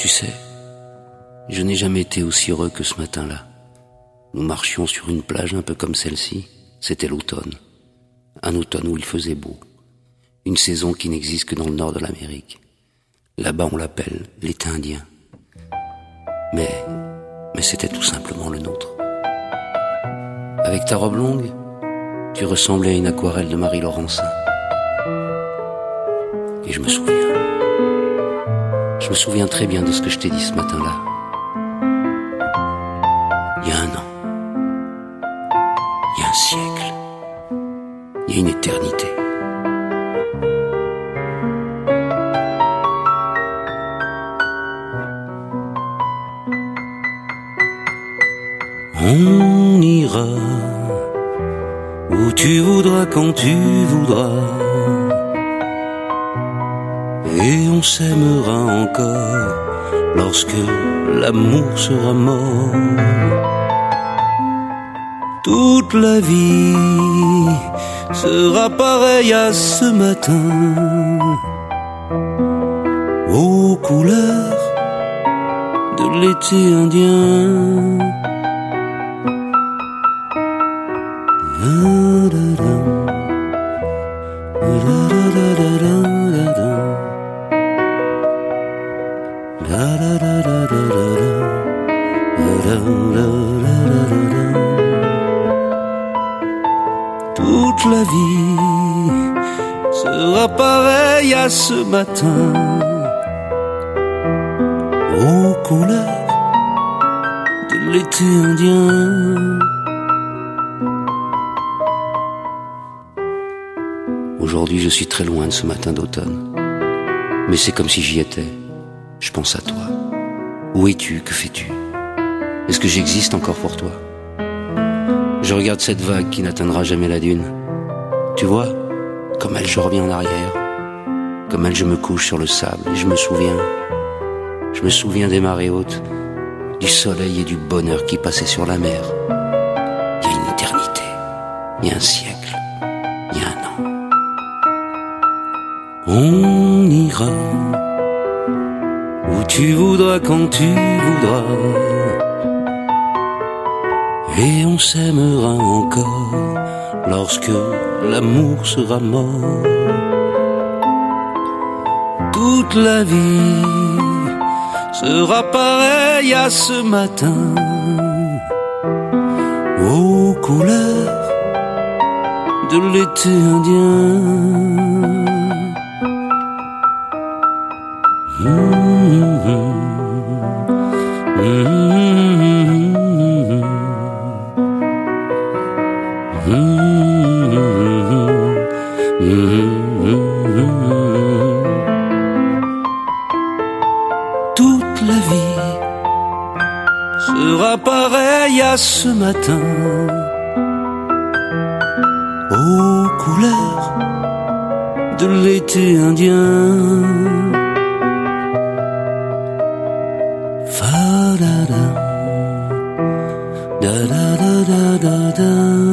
Tu sais, je n'ai jamais été aussi heureux que ce matin-là. Nous marchions sur une plage un peu comme celle-ci. C'était l'automne. Un automne où il faisait beau. Une saison qui n'existe que dans le nord de l'Amérique. Là-bas, on l'appelle l'été indien. Mais c'était tout simplement le nôtre. Avec ta robe longue, tu ressemblais à une aquarelle de Marie Laurencin. Et je me souviens très bien de ce que je t'ai dit ce matin-là. Il y a 1 an. Il y a un siècle. Il y a une éternité. On ira où tu voudras, quand tu voudras, et on s'aimera encore lorsque l'amour sera mort. Toute la vie sera pareille à ce matin, aux couleurs de l'été indien. Toute la vie sera pareille à ce matin, aux couleurs de l'été indien. Aujourd'hui, je suis très loin de ce matin d'automne. Mais c'est comme si j'y étais. Je pense à toi. Où es-tu? Que fais-tu? Est-ce que j'existe encore pour toi? Je regarde cette vague qui n'atteindra jamais la dune. Tu vois, comme elle, je reviens en arrière. Comme elle, je me couche sur le sable et je me souviens des marées hautes, du soleil et du bonheur qui passaient sur la mer. Il y a une éternité, il y a un siècle, il y a 1 an. On ira où tu voudras, quand tu voudras, et on s'aimera encore lorsque l'amour sera mort. Toute la vie sera pareille à ce matin, aux couleurs de l'été indien. Toute la vie sera pareille à ce matin, aux couleurs de l'été indien. Fa da da da da da da da.